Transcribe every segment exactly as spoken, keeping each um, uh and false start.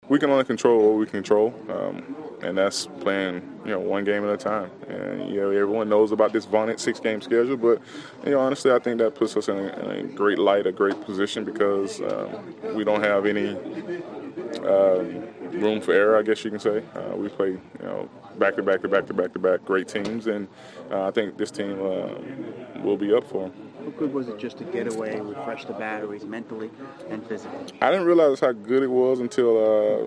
we can only control what we control, um, and that's playing, you know, one game at a time. And, you know, everyone knows about this vaunted six-game schedule, but, you know, honestly, I think that puts us in a, in a great light, a great position, because um, we don't have any um, room for error, I guess you can say. Uh, we play, you know, back-to-back to back-to-back to back great teams, and uh, I think this team uh, will be up for them. How good was it just to get away, refresh the batteries mentally and physically? I didn't realize how good it was until uh,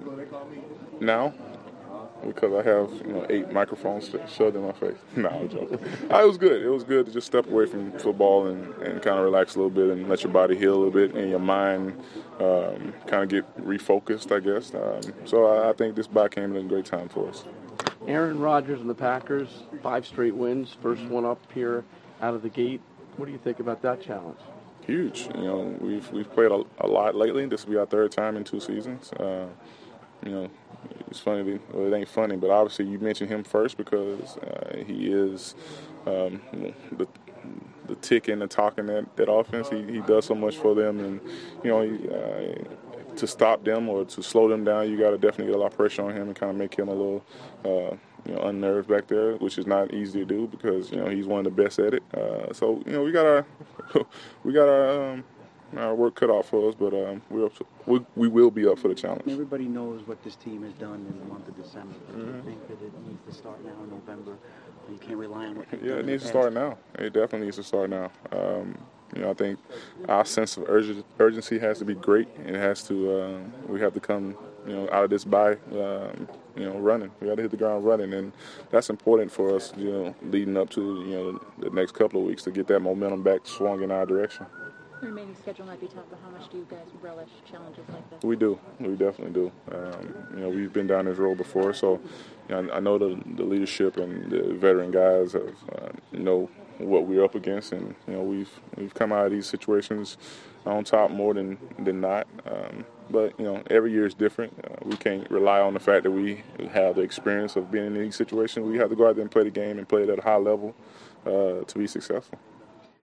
now, because I have, you know, eight microphones shoved in my face. No, I'm joking. Uh, it was good. It was good to just step away from football and, and kind of relax a little bit and let your body heal a little bit and your mind um, kind of get refocused, I guess. Um, so I, I think this bye came at a great time for us. Aaron Rodgers and the Packers, five straight wins, first one up here out of the gate. What do you think about that challenge? Huge. You know, we've we've played a, a lot lately. This will be our third time in two seasons. Uh, you know, it's funny. Well, it ain't funny, but obviously you mentioned him first because uh, he is um, the the tick and the talk in that, that offense. He he does so much for them, and you know, he, uh, to stop them or to slow them down, you got to definitely get a lot of pressure on him and kind of make him a little. Uh, you know, unnerved back there, which is not easy to do because, you know, he's one of the best at it. Uh, so, you know, we got our we got our, um, our work cut out for us, but um, we're up to, we, we will be up for the challenge. Everybody knows what this team has done in the month of December. Do mm-hmm. you think that it needs to start now in November? You can't rely on what they've Yeah, done it in needs the to past? start now. It definitely needs to start now. Um, you know, I think our sense of urg- urgency has to be great. It has to. Um, we have to come, you know, out of this bye, um, you know, running. We got to hit the ground running, and that's important for us, you know, leading up to, you know, the next couple of weeks to get that momentum back swung in our direction. The remaining schedule might be tough, but how much do you guys relish challenges like this? We do. We definitely do. Um, you know, we've been down this road before, so you know, I know the, the leadership and the veteran guys have, uh, know what we're up against, and you know, we've we've come out of these situations on top more than than not. Um, but you know, every year is different. Uh, we can't rely on the fact that we have the experience of being in these situations. We have to go out there and play the game and play it at a high level uh, to be successful.